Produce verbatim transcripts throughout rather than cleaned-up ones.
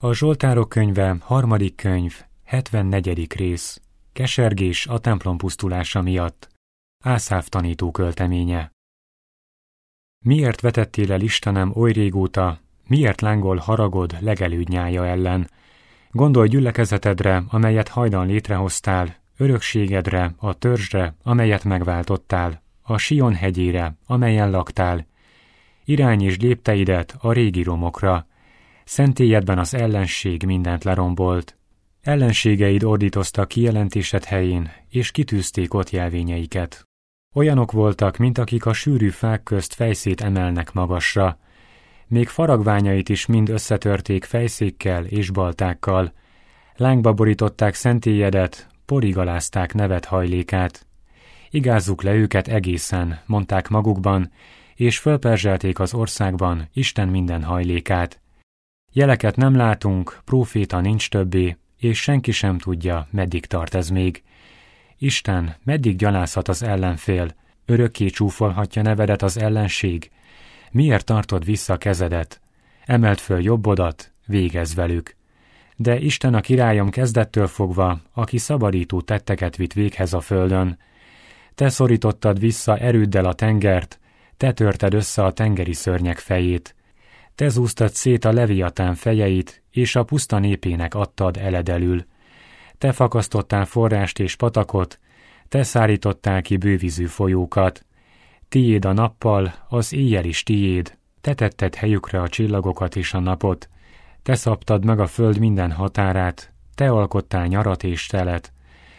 A Zsoltárok könyve, harmadik könyv, hetvennegyedik rész. Kesergés a templom pusztulása miatt. Ászáf tanító költeménye. Miért vetettél el, Istenem, oly régóta, miért lángol haragod legelőd nyája ellen? Gondolj gyülekezetedre, amelyet hajdan létrehoztál, örökségedre, a törzsre, amelyet megváltottál, a Sion hegyére, amelyen laktál. Irányítsd lépteidet a régi romokra. Szentélyedben az ellenség mindent lerombolt. Ellenségeid ordítoztak kijelentésed helyén, és kitűzték ott jelvényeiket. Olyanok voltak, mint akik a sűrű fák közt fejszét emelnek magasra. Még faragványait is mind összetörték fejszékkel és baltákkal. Lángba borították szentélyedet, porig alázták neved hajlékát. Igázzuk le őket egészen, mondták magukban, és fölperzselték az országban Isten minden hajlékát. Jeleket nem látunk, próféta nincs többé, és senki sem tudja, meddig tart ez még. Isten, meddig gyalázhat az ellenfél, örökké csúfolhatja nevedet az ellenség? Miért tartod vissza kezedet? Emeld föl jobbodat, végezz velük. De Isten a királyom kezdettől fogva, aki szabadító tetteket vitt véghez a földön. Te szorítottad vissza erőddel a tengert, te törted össze a tengeri szörnyek fejét. Te zúztad szét a leviatán fejeit, és a puszta népének adtad eledelül. Te fakasztottál forrást és patakot, te szárítottál ki bővízű folyókat. Tiéd a nappal, az éjjel is tiéd, te tetted helyükre a csillagokat és a napot. Te szabtad meg a föld minden határát, te alkottál nyarat és telet.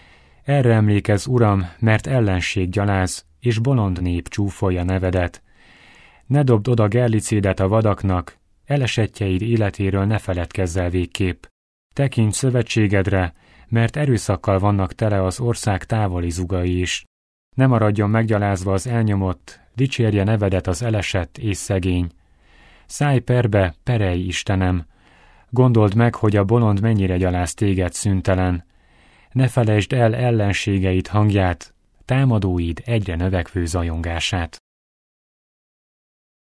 Erre emlékezz, Uram, mert ellenség gyaláz, és bolond nép csúfolja nevedet. Ne dobd oda gerlicédet a vadaknak, elesettjeid életéről ne feledkezz el végképp. Tekints szövetségedre, mert erőszakkal vannak tele az ország távoli zugai is. Ne maradjon meggyalázva az elnyomott, dicsérje nevedet az elesett és szegény. Szállj perbe, perelj, Istenem! Gondold meg, hogy a bolond mennyire gyaláz téged szüntelen. Ne felejtsd el ellenségeid hangját, támadóid egyre növekvő zajongását.